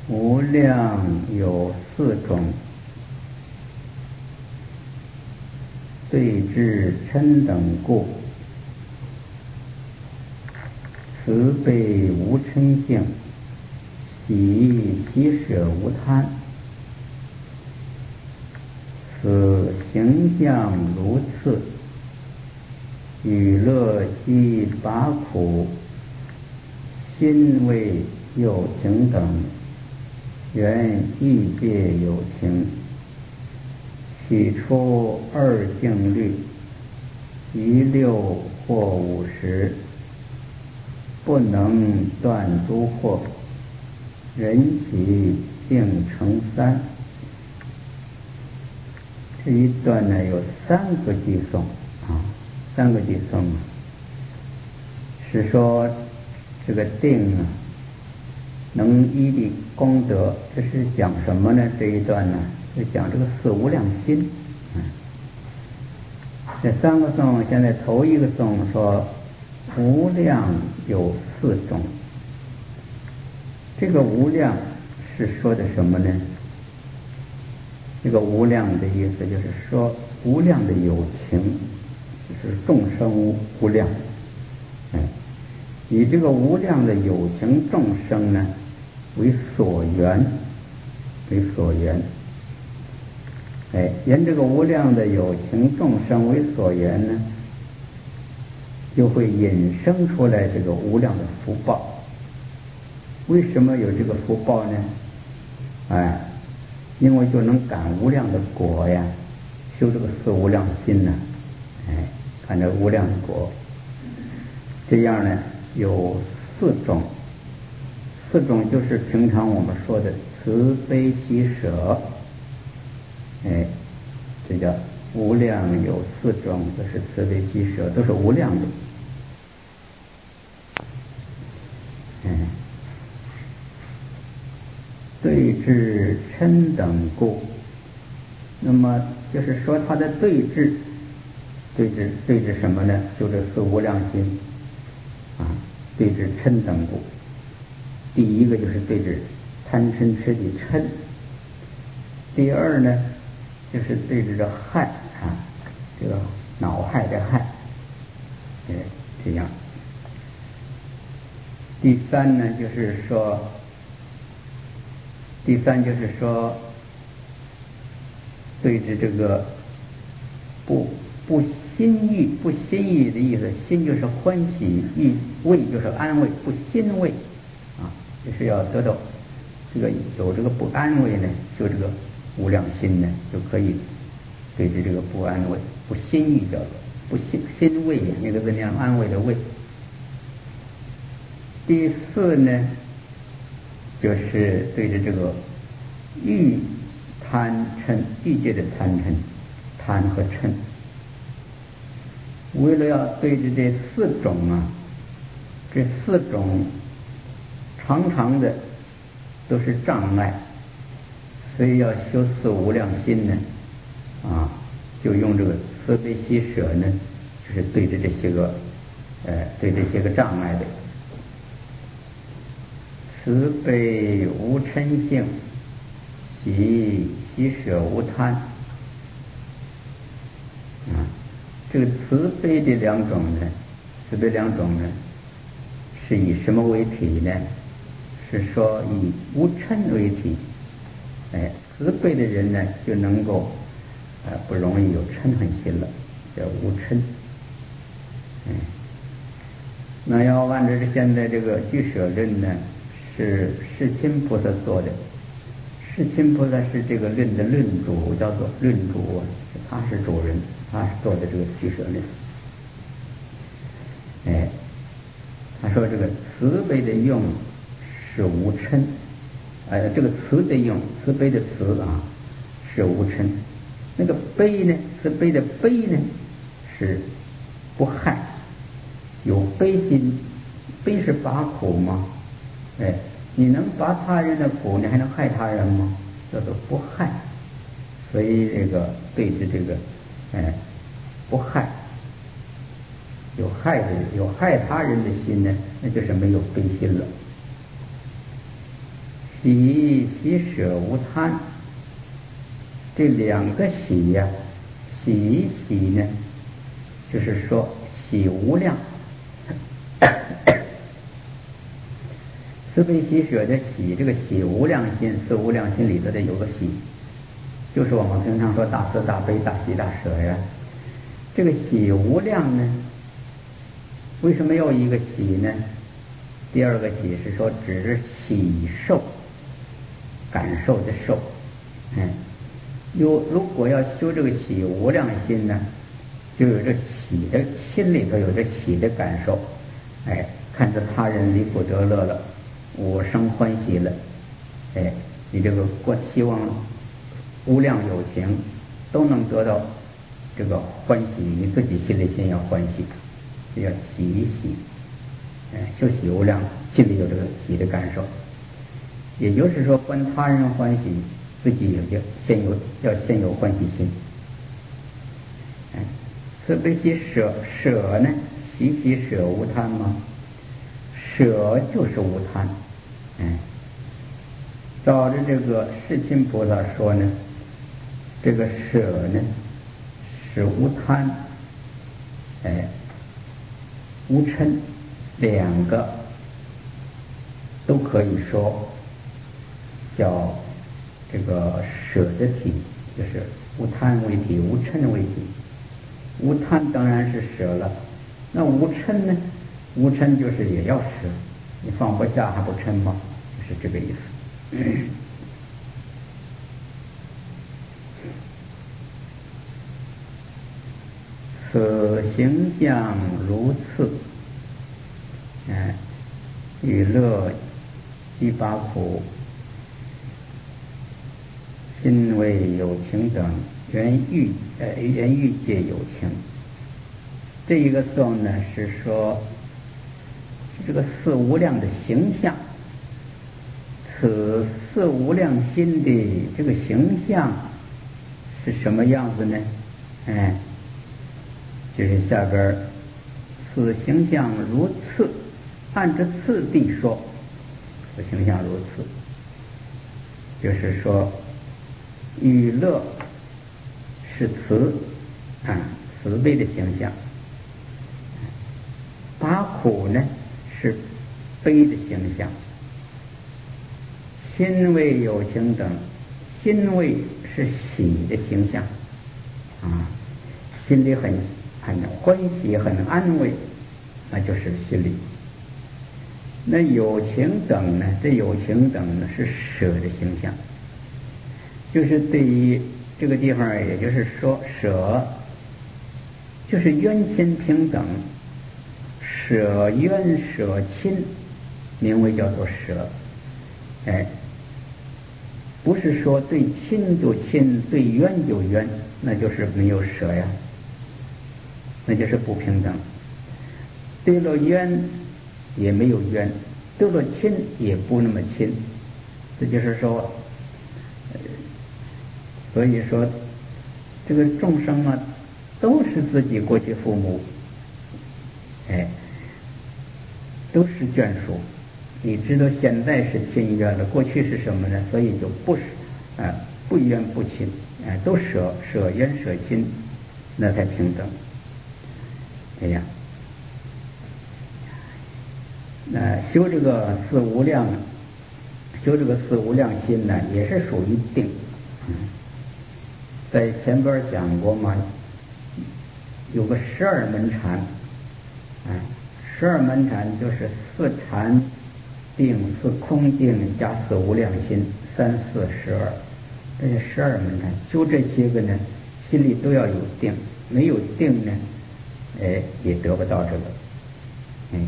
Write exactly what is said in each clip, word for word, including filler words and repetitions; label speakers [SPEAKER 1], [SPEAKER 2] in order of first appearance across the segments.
[SPEAKER 1] 无量有四种，对治嗔等故，慈悲无嗔性，喜喜舍无贪。此形象如次，与乐悉拔苦，心为有情等，原欲界有情。起初二境律，一六或五十，不能断诸惑，人起竟成三。这一段呢有三个偈颂啊，三个偈颂啊，是说这个定啊能依的功德，这是讲什么呢？这一段呢是讲这个四无量心。嗯，这三个颂，现在头一个颂说无量有四种，这个无量是说的什么呢？这个无量的意思就是说无量的有情，就是众生无量。嗯，以这个无量的有情众生呢为所缘，为所缘。哎，沿这个无量的有情众生为所缘呢，就会引生出来这个无量的福报。为什么有这个福报呢？哎，因为就能感无量的果呀，修这个四无量心呢，哎，看这无量的果。这样呢，有四种，四种就是平常我们说的慈悲喜舍，哎，这叫无量有四种，这是慈悲喜舍，都是无量的。哎，对治嗔等故，那么就是说它的对治，对治对治什么呢？就这四无量心啊，对治嗔等故。第一个就是对治贪嗔痴的嗔，第二呢就是对治这害啊，这个恼害的害，哎，这样。第三呢就是说，第三就是说对治这个不不心欲，不心欲的意思，心就是欢喜，欲慰就是安慰，不欣慰啊，就是要得到这个有这个不安慰呢，就这个无量心呢就可以对治这个不安慰，不心欲叫做不心欣慰，那个字念安慰的慰。第四呢就是对着这个欲贪嗔，欲界的贪嗔，贪和嗔，为了要对着这四种啊，这四种常常的都是障碍，所以要修四无量心呢，啊，就用这个慈悲喜舍呢，就是对着这些个，呃，对这些个障碍的。慈悲无嗔性，喜喜舍无贪。啊，这个慈悲的两种呢，慈悲两种呢，是以什么为体呢？是说以无嗔为体。哎，慈悲的人呢，就能够呃不容易有嗔恨心了，叫无嗔。哎，那要按照现在这个俱舍论呢，是世亲菩萨做的。世亲菩萨是这个论的论主，叫做论主，他是主人，他是做的这个俱舍论。哎，他说这个慈悲的用是无嗔，呃，这个慈的用，慈悲的慈啊是无嗔，那个悲呢，慈悲的悲呢是不害，有悲心，悲是拔苦吗？哎，你能拔他人的苦，你还能害他人吗？叫做不害。所以这个对治这个，哎，不害，有害的有害他人的心呢，那就是没有悲心了。 喜喜舍无贪，这两个喜呀、啊，喜喜呢，就是说喜无量。慈悲喜舍的喜，这个喜无量心，四无量心里头的有个喜，就是我们平常说大慈大悲大喜大舍呀。这个喜无量呢，为什么要一个喜呢？第二个喜是说指喜受，感受的受。嗯，有如果要修这个喜无量心呢，就有这喜的心里头有这喜的感受。哎，看着他人离苦得乐了，我生欢喜了。哎，你这个观希望无量有情都能得到这个欢喜，你自己心里先要欢喜，这叫喜喜。哎，就喜无量，心里有这个喜的感受。也就是说，观他人欢喜，自己也就先有要先有欢喜心。哎，慈悲喜舍，舍呢，喜喜舍无贪吗？舍就是无贪。哎，照着这个世亲菩萨说呢，这个舍呢是无贪，哎，无嗔，两个都可以说叫这个舍的体，就是无贪为体，无嗔为体。无贪当然是舍了，那无嗔呢？无嗔就是也要舍，你放不下还不嗔吗？就是这个意思。此形象如次，哎，与乐七八苦，心为有情等，原欲呃原欲界有情。这一个颂呢是说这个四无量的形象，此四无量心的这个形象是什么样子呢？哎，就是下边此形象如次，按着次第说，此形象如次，就是说与乐是慈啊慈悲的形象，拔苦呢是悲的形象，心为有情等，心为是喜的形象啊，心里很很欢喜很安慰，那就是心里。那有情等呢，这有情等呢是舍的形象，就是对于这个地方，也就是说舍就是冤亲平等，舍冤舍亲名为叫做舍。哎，不是说对亲就亲，对冤就冤，那就是没有舍呀，那就是不平等。对了冤也没有冤，对了亲也不那么亲，这就是说，所以说这个众生啊，都是自己过去父母，哎，都是眷属。你知道现在是亲冤了，过去是什么呢？所以就不是啊、呃，不冤不亲，哎、呃，都舍舍冤舍亲，那才平等。哎呀，那修这个四无量，修这个四无量心呢，也是属于定。嗯，在前边讲过嘛，有个十二门禅，哎，十二门禅就是四禅定、四空定加四无量心，三四十二，这是十二门禅。修这些个呢，心里都要有定，没有定呢，哎，也得不到这个。嗯，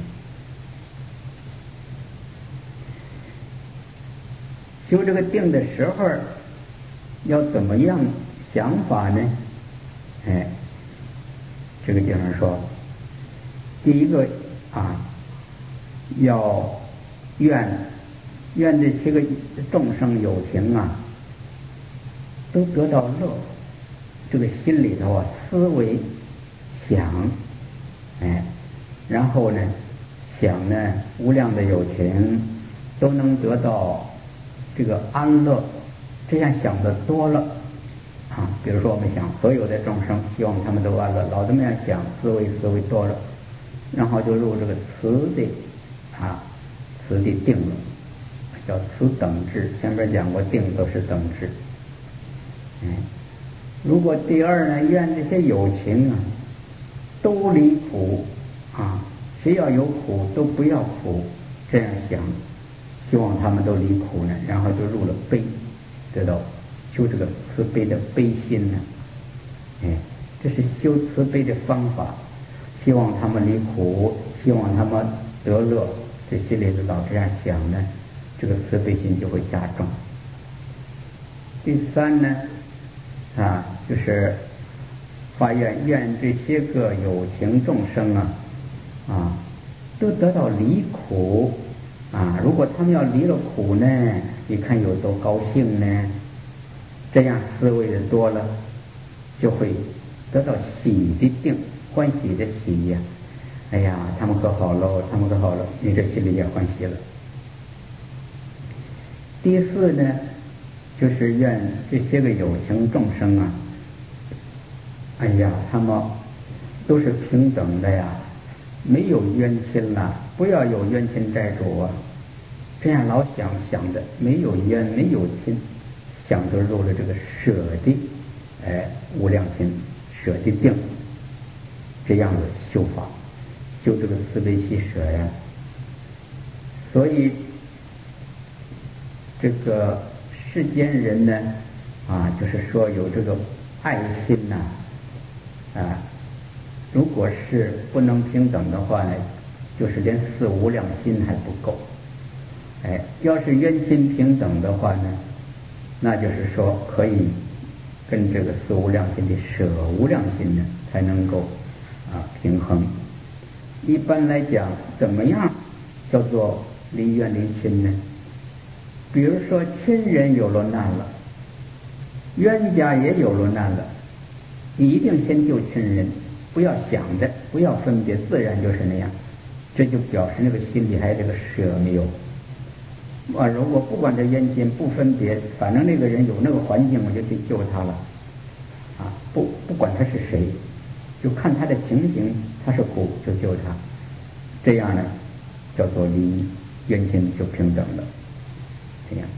[SPEAKER 1] 修这个定的时候，要怎么样想法呢？哎，这个地方说，第一个啊，要愿愿这些个众生有情啊，都得到乐，这个心里头啊思维想，哎，然后呢想呢无量的有情都能得到这个安乐，这样想的多了啊，比如说我们想所有的众生，希望他们都安乐，老这么样想，思维思维多了，然后就入这个慈的啊，慈的定了，叫慈等智。前面讲过，定都是等智。哎，如果第二呢，愿这些有情啊，都离苦啊，谁要有苦都不要苦，这样想，希望他们都离苦呢，然后就入了悲，得到修这个慈悲的悲心呢。哎，这是修慈悲的方法，希望他们离苦，希望他们得乐，这心里头老这样想呢，这个慈悲心就会加重。第三呢，啊，就是发愿愿这些个有情众生啊，啊，都得到离苦啊。如果他们要离了苦呢，你看有多高兴呢？这样思维的多了，就会得到喜的定，欢喜的喜呀、啊。哎呀，他们可好喽，他们可好了，你这心里也欢喜了。第四呢，就是愿这些个有情众生啊，哎呀，他们都是平等的呀，没有冤亲啦，不要有冤亲债主啊。这样老想想的，没有冤，没有亲，想着入了这个舍的，哎，无量心，舍的定，这样的修法，修这个慈悲喜舍呀。所以这个世间人呢，啊，就是说有这个爱心呐、啊，啊，如果是不能平等的话呢，就是连四无量心还不够。哎，要是冤亲平等的话呢，那就是说可以跟这个四无量心的舍无量心呢才能够啊平衡。一般来讲，怎么样叫做离冤离亲呢？比如说亲人有了难了，冤家也有了难了，你一定先救亲人，不要想着，不要分别，自然就是那样。这就表示那个心里还有这个舍没有。啊，如果不管这冤亲不分别，反正那个人有那个环境，我就去救他了。啊，不不管他是谁，就看他的情形，他是苦就救他。这样呢，叫做离冤亲就平等了。这样，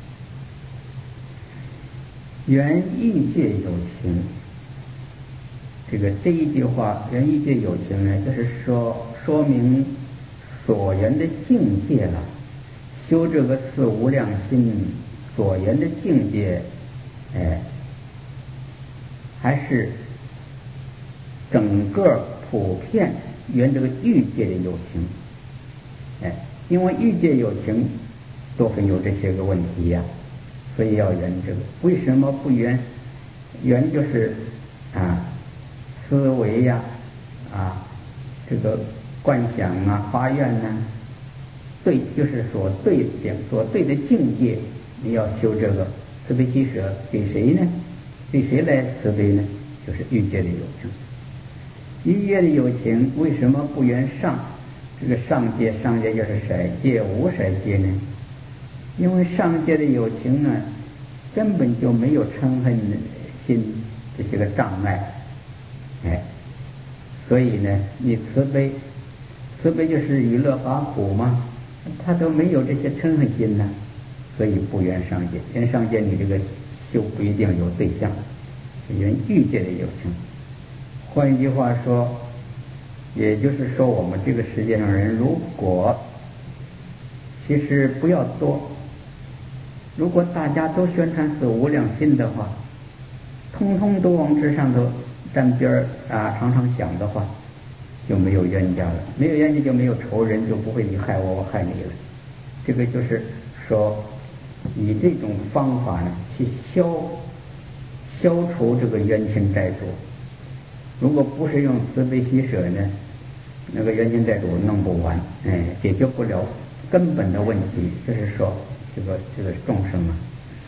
[SPEAKER 1] 缘欲界有情，这个这一句话，缘欲界有情呢，就是说说明所缘的境界了。修这个四无量心所缘的境界，哎，还是整个普遍缘这个欲界的有情，哎，因为欲界有情都会有这些个问题呀、啊，所以要缘这个。为什么不缘？缘就是啊，思维呀、啊，啊，这个观想啊，发愿呐、啊。对，就是所对的所对的境界，你要修这个慈悲喜舍，给谁呢？对谁来慈悲呢？就是欲界的有情。欲界的有情为什么不缘上？这个上界，上界就是色界、无色界呢？因为上界的有情呢，根本就没有嗔恨心这些个障碍，哎，所以呢，你慈悲，慈悲就是娱乐拔苦嘛。他都没有这些嗔恨心呢，所以不缘上界。缘上界你这个修不一定有对象，缘欲界的有情。换一句话说，也就是说我们这个世界上人，如果其实不要多，如果大家都宣传是无量心的话，通通都往这上头沾边儿啊，常常想的话，就没有冤家了，没有冤家就没有仇人，就不会你害我，我害你了。这个就是说，以这种方法呢，去消消除这个冤亲债主。如果不是用慈悲喜舍呢，那个冤亲债主弄不完，哎，解决不了根本的问题。就是说，这个这个众生啊，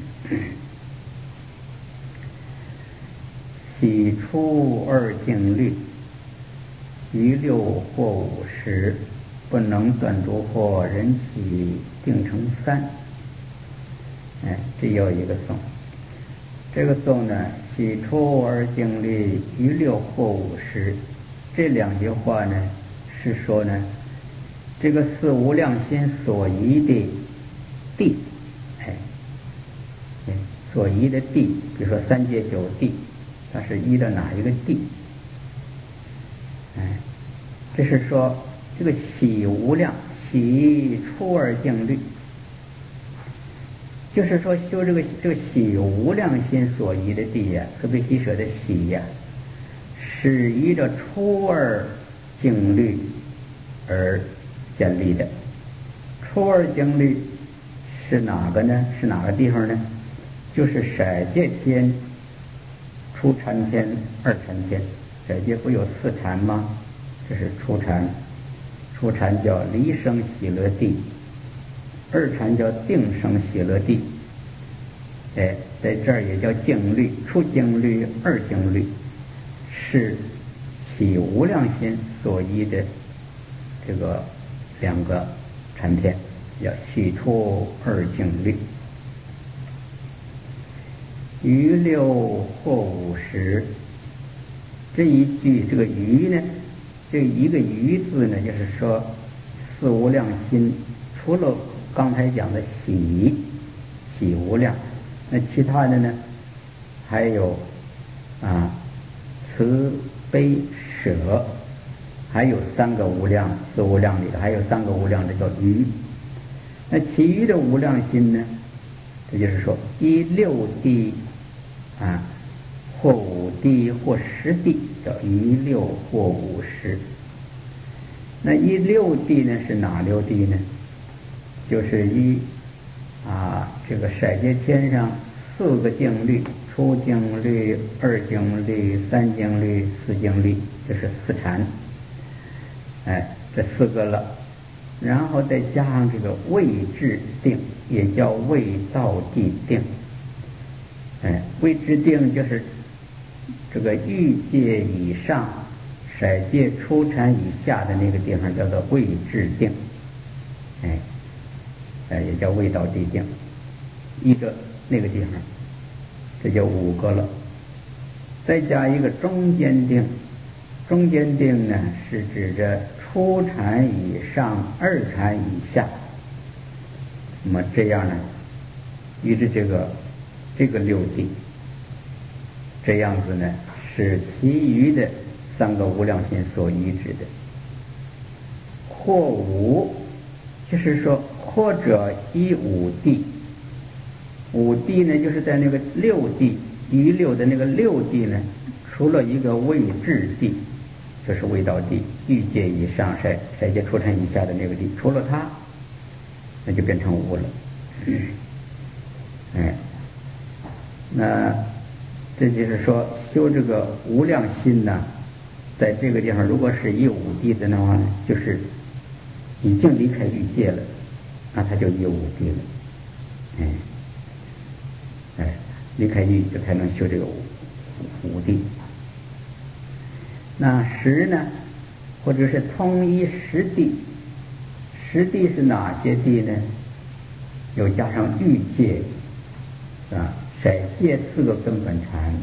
[SPEAKER 1] 起初二境律。于六或五十，不能断除或人起定成三。 这有一个颂。这个颂呢，喜出而敬虑，于六或五十。这两句话呢，是说呢，这个四无量心所依的地，哎，所依的地，比如说三界九地，它是依的哪一个地？哎，这是说这个喜无量，喜出而敬虑，就是说修这个这个喜无量心所依的地呀，特别喜舍的喜呀，是依着出而敬虑而建立的。出而敬虑是哪个呢？是哪个地方呢？就是色界天、初禅天、二禅天。色界不有四禅吗？这是初禅，初禅叫离生喜乐地，二禅叫定生喜乐地。哎，在这儿也叫静虑，初静虑、二静虑，是喜无量心所依的这个两个禅天，叫喜出二静虑。于六或五十，这一句这个于呢，这一个于字呢，就是说四无量心，除了刚才讲的喜喜无量，那其他的呢，还有啊慈悲舍，还有三个无量，四无量里的还有三个无量的叫于。那其余的无量心呢，这就是说依六地啊，或五地或十地，叫于六或五十。那依六地呢是哪六地呢？就是依啊这个色界天上四个静虑，初静虑、二静虑、三静虑、四静虑，这是四禅。哎，这四个了，然后再加上这个位置定，也叫位道地定。哎，位置定就是这个欲界以上、色界初禅以下的那个地方叫做位置定。哎，哎也叫位道地定，依着那个地方，这就五个了。再加一个中间定，中间定呢是指着初禅以上、二禅以下。那么这样呢，依着这个这个六地，这样子呢是其余的三个无量心所依止的。或五，就是说或者依五地，五地呢就是在那个六地于六的那个六地呢，除了一个位置地，就是位道地，欲界以上、色色界初禅以下的那个地，除了它，那就变成无了。嗯，哎，那这就是说修这个无量心呢，在这个地方如果是以五地的话呢，就是已经离开欲界了，那他就以五地了。哎，哎，离开欲就才能修这个五五地。那十呢，或者是通一十地，十地是哪些地呢？又加上欲界啊、色界四个根本禅，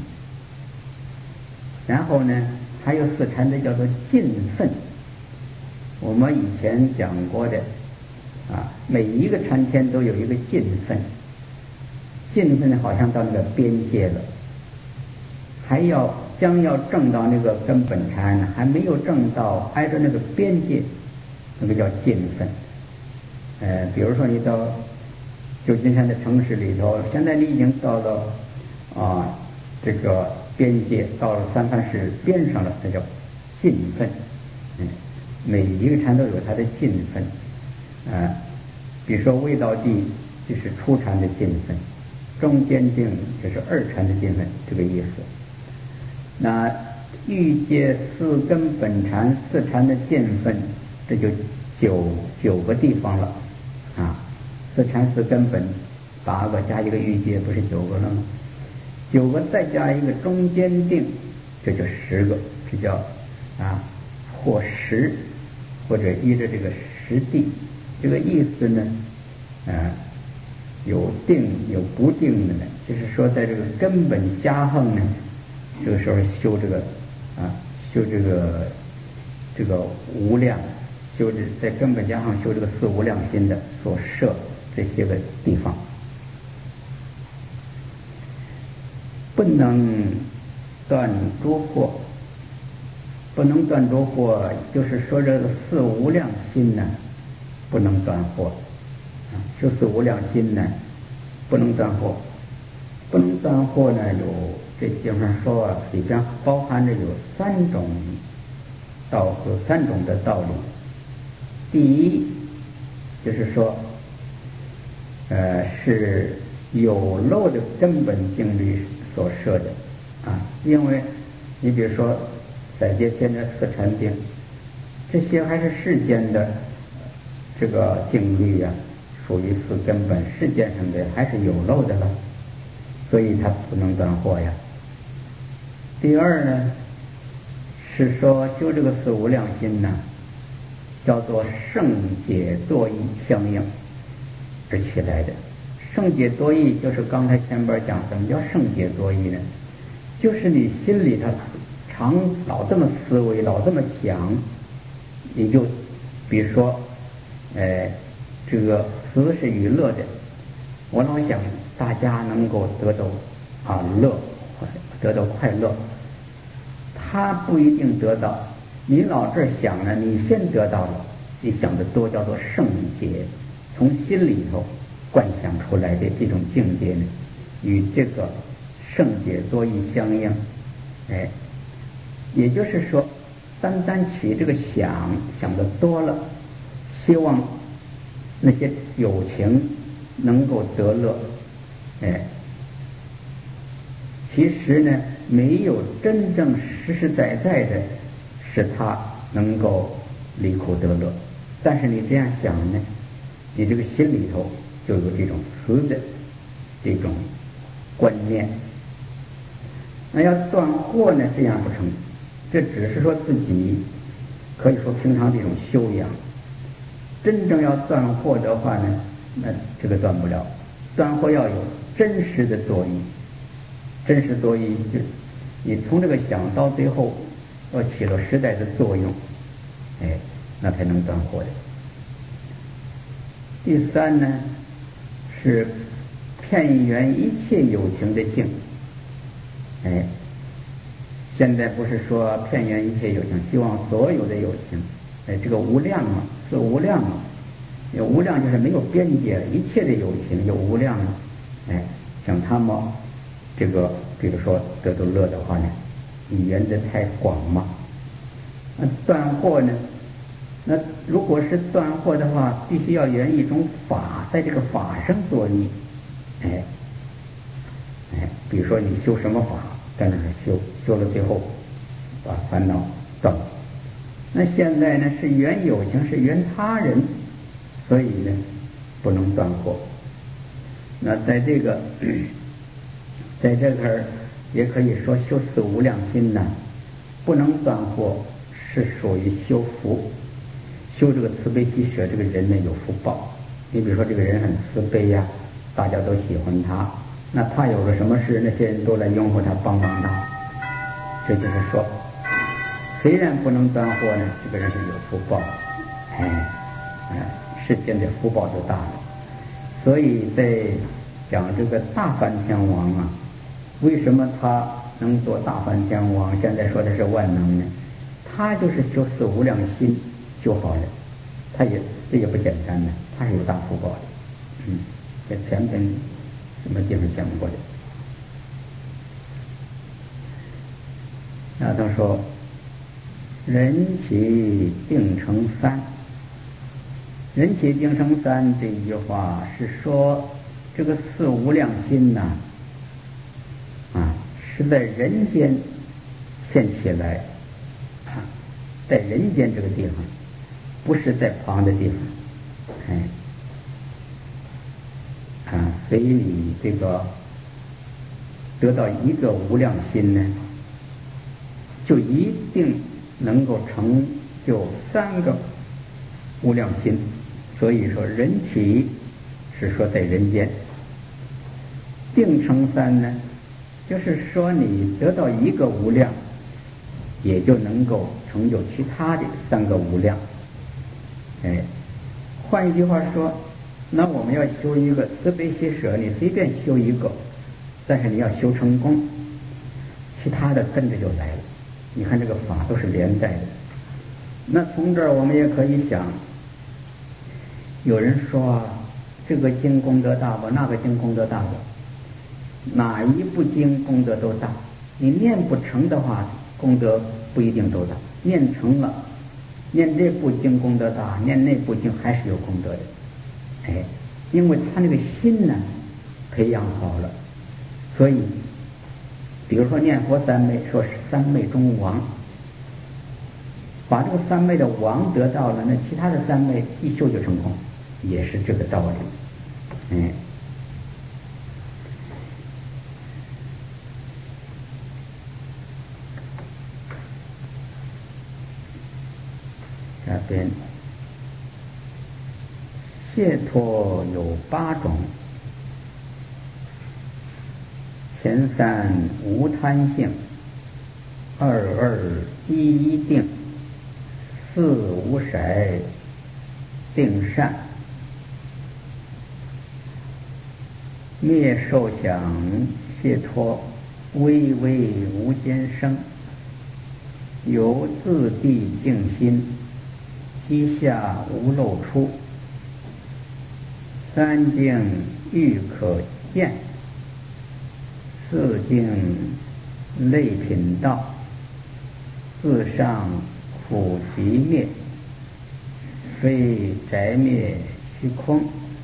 [SPEAKER 1] 然后呢还有四禅的叫做尽分。我们以前讲过的啊，每一个禅天都有一个尽分，尽分好像到那个边界了，还要将要证到那个根本禅，还没有证到挨着那个边界，那个叫尽分。呃，比如说你到旧金山的城市里头，现在你已经到了啊这个边界，到了三藩市边上了，那叫尽分。嗯，每一个禅都有它的尽分。啊，比如说味道地就是初禅的尽分，中间定就是二禅的尽分，这个意思。那欲界四根本禅四禅的尽分，这就九九个地方了啊。四禅四根本八个加一个欲界，不是九个了吗？九个再加一个中间定，这就十个，这叫啊或十，或者依着这个十地。这个意思呢，啊， 有定有不定的呢，就是说在这个根本加横呢，这个时候修这个啊，修这个这个无量，修这在根本加上修这个四无量心的所设这些个地方，不能断诸惑，不能断诸惑，就是说这个四无量心呢，不能断惑，啊，修四无量心呢，不能断惑，不能断惑呢，有这地方说啊，里边包含着有三种道，有三种的道理。第一，就是说，呃，是有漏的根本定律所设的啊，因为你比如说在这边的四禅定，这些还是世间的这个定律啊，属于四根本，世间上的还是有漏的了，所以它不能断惑呀。第二呢，是说修这个四无量心呢，叫做圣解多义相应而起来的。圣解多义就是刚才前边讲，什么叫圣解多义呢？就是你心里头常老这么思维，老这么想，你就比如说，呃，这个慈是娱乐的，我老想大家能够得到啊乐，得到快乐，他不一定得到。你老这想呢，你先得到了，你想的多，叫做圣解，从心里头幻想出来的这种境界呢，与这个圣解多义相应，哎，也就是说，单单起这个想想的多了，希望那些有情能够得乐，哎，其实呢，没有真正实实在在的使他能够离苦得乐。但是你这样想呢，你这个心里头就有这种慈的这种观念。那要断惑呢，这样不成，这只是说自己可以说平常这种修养。真正要断惑的话呢，那这个断不了。断惑要有真实的作意，真实作意就你从这个想到最后要起了实在的作用，哎，那才能断惑的。第三呢，是片缘一切有情的境，哎，现在不是说片缘一切有情，希望所有的有情，哎，这个无量嘛，是无量嘛，有无量就是没有边界，一切的有情有无量嘛，哎，像他们这个，比如说得到乐的话呢，语言的太广嘛。那断惑呢？那如果是断惑的话，必须要缘一种法，在这个法上作意，哎哎，比如说你修什么法，在那儿修，修了最后把烦恼断了。那现在呢是缘有情，是缘他人，所以呢不能断惑。那在这个在这块儿也可以说修四无量心呢，不能断惑，是属于修福。修这个慈悲喜舍，这个人呢有福报。你比如说这个人很慈悲呀、啊，大家都喜欢他，那他有了什么事，那些人都来拥护他，帮帮他。这就是说，虽然不能断惑呢，这个人是有福报，哎哎，世间的福报就大了。所以在讲这个大梵天王啊，为什么他能做大梵天王？现在说的是万能呢？他就是修四无量心修好了，他也这也不简单呢，他是有大福报的。嗯，在前边什么地方讲过的？那他说，人起定成三。人起定成三这一句话是说，这个四无量心呐，啊，是在人间现起来，啊，在人间这个地方，不是在旁的地方，哎，啊，所以你这个得到一个无量心呢，就一定能够成就三个无量心。所以说人起是说在人间， 定成三呢，就是说你得到一个无量，也就能够成就其他的三个无量。哎，换一句话说，那我们要修一个慈悲喜舍，你随便修一个，但是你要修成功，其他的跟着就来了。你看这个法都是连带的。那从这儿我们也可以想，有人说这个经功德大不，那个经功德大不，哪一部经功德都大。你念不成的话，功德不一定都大；念成了，念这部经功德大，念那部经还是有功德的。哎，因为他那个心呢培养好了，所以比如说念佛三昧，说是三昧中王，把这个三昧的王得到了，那其他的三昧一修就成功，也是这个道理。哎，下边解脱有八种：前三无贪性，二二一一定，四无色定善，灭受想解脱，微微无间生，由自地静心，机下无漏出，三境欲可见，四境类品道，自上苦集灭，非宅灭虚空。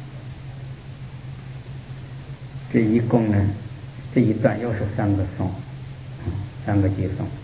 [SPEAKER 1] 这一共呢，这一段又是三个颂，三个偈颂。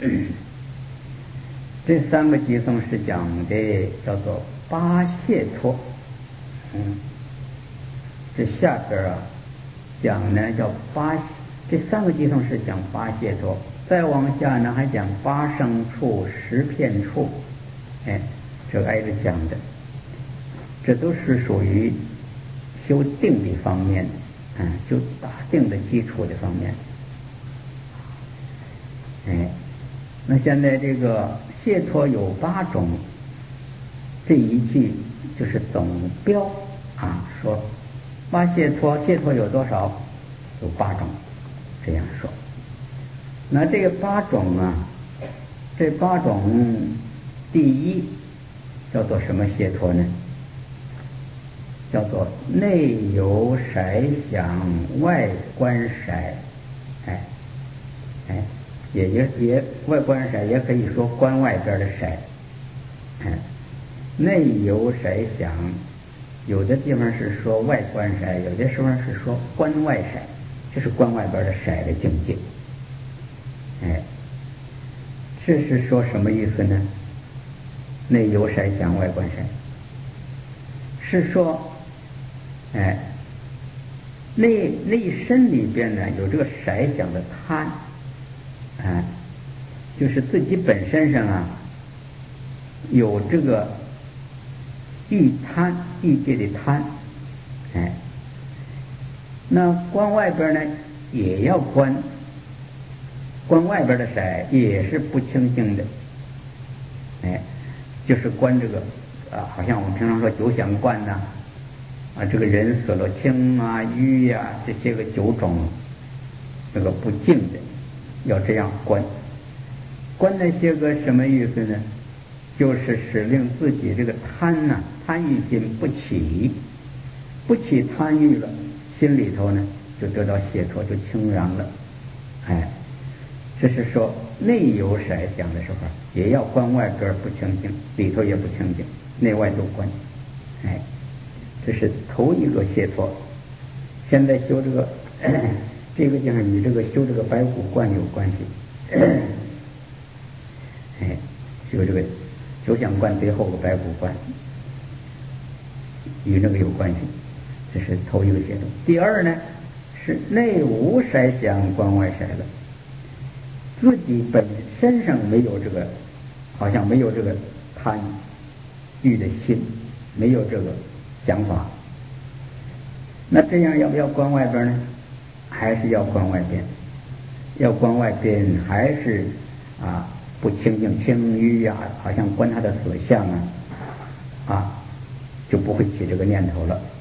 [SPEAKER 1] 这三个偈颂是讲的叫做八解脱。嗯，这下边啊讲呢叫八，这三个偈颂是讲八解脱，再往下呢还讲八生处、十片处。哎，这个挨着讲的，这都是属于修定的方面，嗯，就打定的基础的方面。哎，那现在这个解脱有八种，这一句就是总标啊，说八解脱，解脱有多少？有八种，这样说。那这个八种啊，这八种第一叫做什么解脱呢？叫做内有色想，外观色。哎哎，也也也外观色也可以说观外边的色。哎，内有色想，有的地方是说外观色，有的时候是说观外色，这是观外边的色的境界。哎，这是说什么意思呢？内有色想，外观色，是说，哎，内内身里边呢有这个色想的贪，哎，就是自己本身上啊有这个欲贪，欲界的贪，哎，那观外边呢也要观，观外边的色也是不清净的，哎，就是观这个啊，好像我们平常说九想观呐，啊，这个人死了青啊、鱼呀、啊、这些个九种这个不净的，要这样观。观那些个什么意思呢？就是使令自己这个贪呐、啊、贪欲心不起，不起贪欲了，心里头呢就得到解脱，就清凉了。哎，这是说内有色想的时候，也要观外边不清净，里头也不清净，内外都观。哎，这是头一个解脱。现在修这个这个地方与这个修这个白骨观有关系。哎，修这个九想观最后个白骨观与那个有关系，这是头一个解脱。第二呢是内无色想，观外色了，自己本身上没有这个，好像没有这个贪欲的心，没有这个想法，那这样要不要观外边呢？ 还是要观外边，要观外边还是啊不清净清淤啊，好像观他的所相啊，啊就不会起这个念头了。